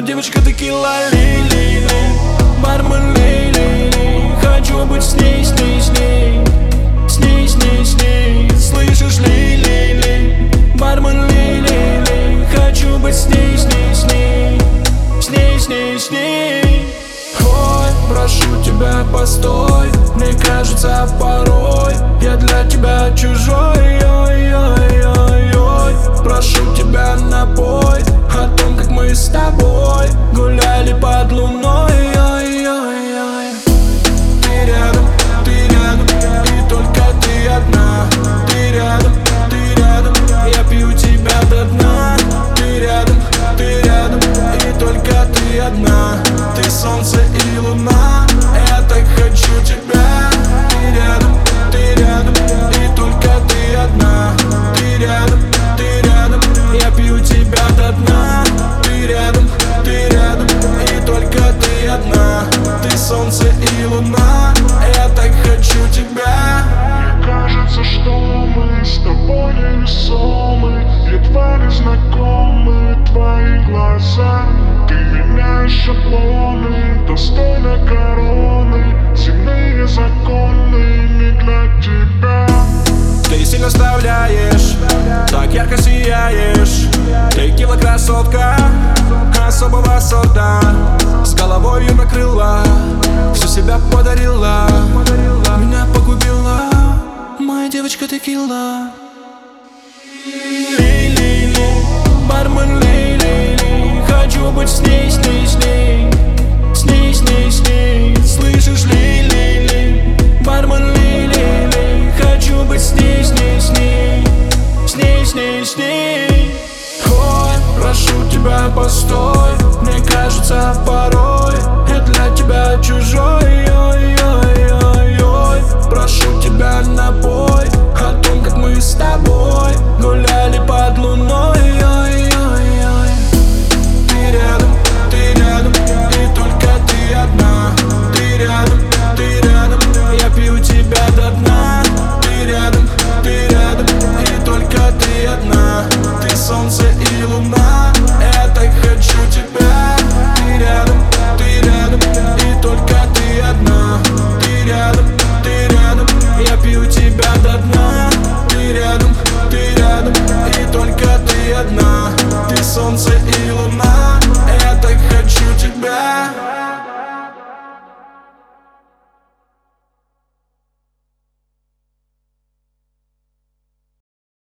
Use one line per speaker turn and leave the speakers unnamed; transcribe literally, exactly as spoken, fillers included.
девочка текила, ли-ли-ли, бармен, ли-ли-ли. Хочу быть с ней, с ней, с ней, с ней, с ней, с ней. Слышишь, ли-ли-ли, бармен, ли-ли-ли. Хочу быть с ней, с ней, с ней, с ней, с ней, с ней. Ой, прошу тебя, постой. Мне кажется порой я для тебя чужой. Ой-ой-ой-ой. Прошу тебя, напой о том, как мы с тобой гуляли под луной. Ой-ой-ой. Ты рядом, ты рядом, и только ты одна. Ты рядом, ты рядом, я пью тебя до дна. Ты рядом, ты рядом, и только ты одна. Ты солнце и луна, я так хочу тебя. Ты рядом, ты рядом, и только ты одна. Ты рядом, ты рядом, я пью тебя до дна. Ты рядом, ты рядом, и только ты одна. Ты солнце и луна, я так хочу тебя.
Мне кажется, что мы с тобой невесомы, едва ли знакомы твои глаза. Ты меняешь шаблоны, достойно короны. Земные законы не для тебя.
Ты сильно вставляешь, так ярко сияешь. Текила красотка особого сорта, с головою накрыла, всю себя подарила, меня погубила моя девочка текила. Ли-ли-ли, бармен,